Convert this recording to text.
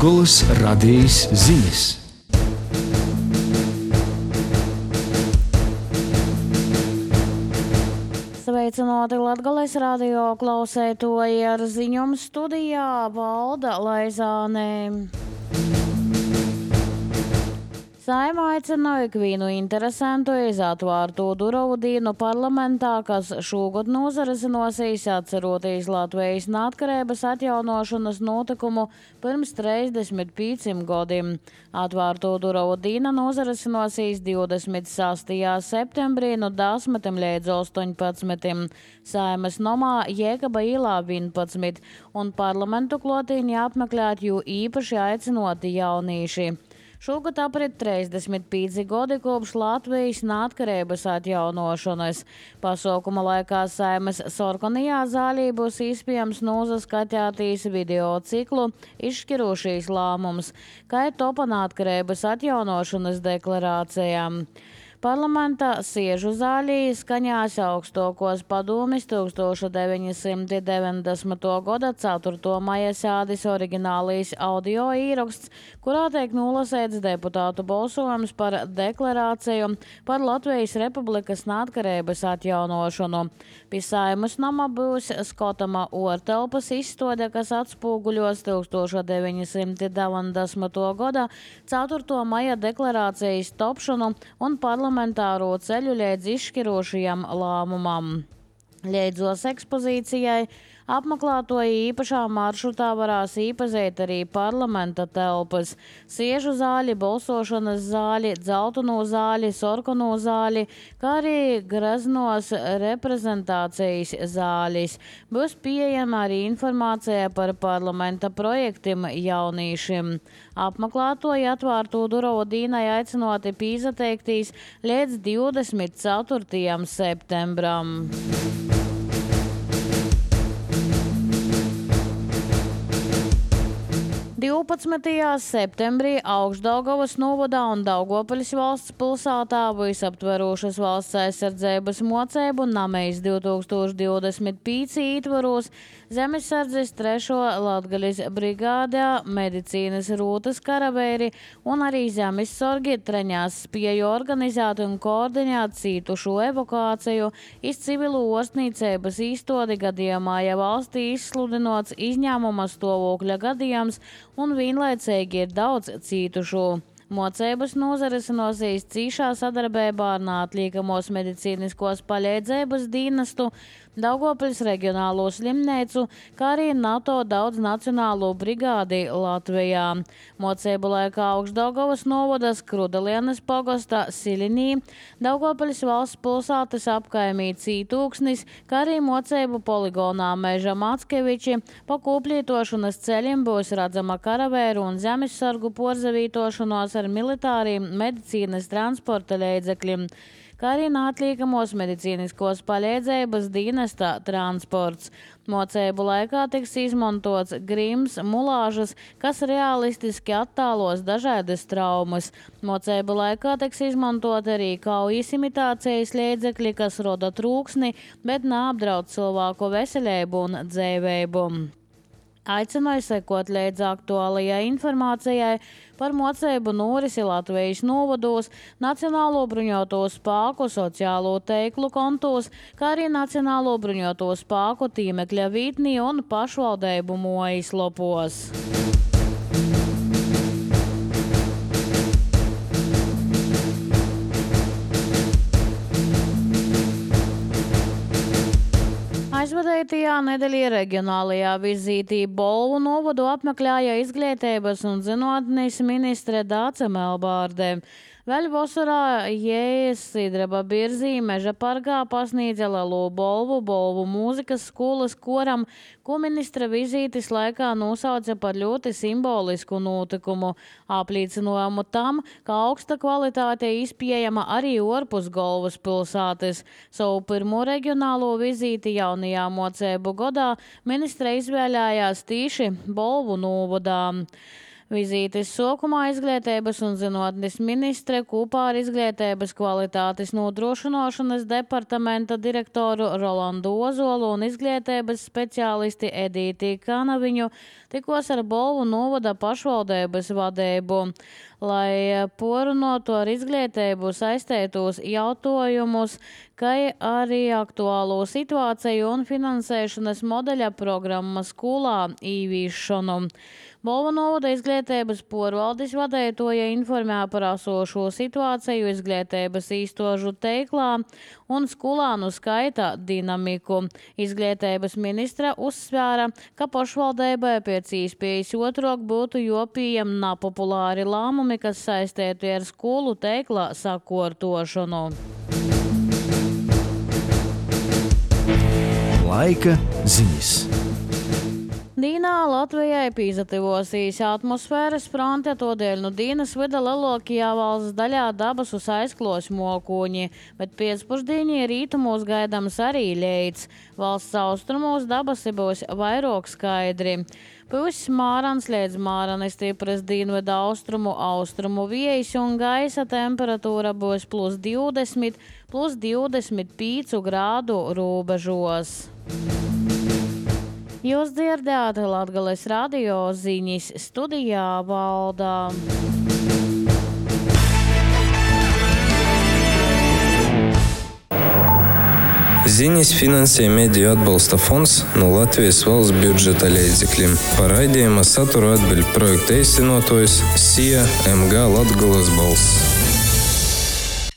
Latgoles radijas ziņas. Sveicināti Latgoles radio klausētoji, ar ziņojumu studijā Valda Laizāne. Saeima aicināja ikvienu interesantu iz atvārtu durvju dienu parlamentā, kas šogad nozarisinosies atceroties Latvijas neatkarības atjaunošanas notikumu pirms 35 gadiem. Atvārtu durvju diena nozarisinosies 26. septembrī no 10 līdz 18. Saeimas nomā Jēkaba ielā 11, un parlamentu klotīņi apmeklēt jū īpaši aicinoti jaunīši. Šogad aprit 35 gadi kopš Latvijas neatkarības atjaunošanas. Pasaukuma laikā Saeimas Sorkonijā zālī būs iespējams nozaskatētīs video ciklu izšķirošīs lēmums, kā topa neatkarības atjaunošanas deklarācijām. Parlamentā siežu zālī skaņās augstokos padomis 1990. gada 4. maija sēdes oriģinālīs audio īraksts, kurā tiek nolasēts deputātu balsojums par deklarāciju par Latvijas Republikas neatkarības atjaunošanu. Pie Saeimas nama būs skotama ortelpas izstāde, kas atspūguļos 1990. gada 4. maija deklarācijas topšanu un parlamentāro ceļu līdz izšķirošajam lēmumam. Līdzos ekspozīcijai apmeklētoji īpašā maršrutā varās īpazīt arī parlamenta telpas, siežu zāļi, balsošanas zāļi, dzelteno zāļi, sorkono zāļi, kā arī greznos reprezentācijas zāļis. Būs pieejama arī informācija par parlamenta projektiem jaunīšiem. Apmeklētoji atvārtu durvju dienai aicinoti pīzateiktīs līdz 24. septembram. 12. septembrī Augšdaugavas novadā un Daugavpils valsts pilsētā visaptverošas valsts aizsardzības mocību Namejs 2025 ietvaros Zemesardzes 3. Latgaļas brigādā medicīnas rūtas karavēri un arī zemessorgi treņās spēju organizēt un koordinēt cītušu evakuāciju iz civilu orstniecības īstodi gadījumā, ja valstī izsludinots izņēmuma stāvokļa gadījums un vienlaicīgi ir daudz cītušu. Mocības nozarisinosies cīšā sadarbībā ar neatliekamos medicīniskos palīdzības dienestu, Daugavpils reģionālo slimnīcu, kā arī NATO daudznacionālo brigādi Latvijā. Mocību laikā Augšdaugavas novadas Krudelienas pogasta Silinī, Daugavpils valsts pilsētas apkaimī Cītūksnis, kā arī mocību poligonā Meža Mackeviči, pa kūplītošanas ceļiem būs redzama karavēru un zemessargu porzavītošanos ar militāriem medicīnas transporta līdzekļiem, kā arī neatliekamos medicīniskos palīdzības dienesta transports. Mocību laikā tiks izmantots grims, mulāžas, kas realistiski attēlos dažādas traumas. Mocību laikā tiks izmantot arī kaujas imitācijas līdzekļi, kas roda trūksni, bet neapdraud cilvēku veselību un dzīvību. Aicināja sekot līdz aktuālajai informācijai par mocību norisi Latvijas novados, Nacionālo bruņoto spēku sociālo teiklu kontos, kā arī Nacionālo bruņoto spēku tīmekļa vītnī un pašvaldību mājaslapos. Aizvadētajā nedēļā reģionālajā vizītī Bolvu novadu apmeklēja izglītības un zinātnes ministre Dāce Melbārde. Vēl vasarā Jējas Sidraba Birzī Meža parkā pasniedza lielo Bolvu mūzikas skolas koram, ko ministra vizītes laikā nosauca par ļoti simbolisku notikumu, apliecinājumu tam, ka augsta kvalitāte izpējama arī ārpus galvaspilsētas. Savu pirmo reģionālo vizīti jaunajā mocību gadā ministre izvēlējās tīši Bolvu novadā. Vizītes sākumā Izglītības un zinātnes ministre kopā ar Izglītības kvalitātes nodrošināšanas departamenta direktoru Rolandu Ozolu un izglītības speciālisti Edīti Kanaviņu tikos ar Bolvu novada pašvaldības vadību, lai porunātu ar izglītību saistētos jautājumus, kā arī aktuālo situāciju un finansēšanas modeļa programmas skolā īvīšanu. Bolvu novada izglītības porvaldes vadītāja informē par esošo situāciju izglītības īstožu teiklā un skolānu skaita dinamiku. Izglītības ministre uzsvēra, ka pašvaldībai pēc iespējas otrāk būtu jopījami nepopulāri lēmumi, kas saistīti ar skolu teiklā sakārtošanu. Laika ziņas. Dīnā Latvijai pīzativosīs atmosfēras fronte, todēļ no dienas vida lielākajā valsts daļā dabasus aizklos mokuņi, bet pēcpusdienī rītumos gaidams arī leids. Valsts austrumos dabasi būs vairāk skaidri. Pūs mārans līdz mārani stipras dienvidu austrumu vējs un gaisa temperatūra būs +20, +25 grādu robežos. Jūs dzirdējāt Latgales radio ziņas, studijā Valdā. Ziņas finansē Mediju atbalsta fonds no Latvijas valsts budžeta līdzekļiem. Par raidījuma saturu atbild projekta īstenotājs SIA MG Latgales balss.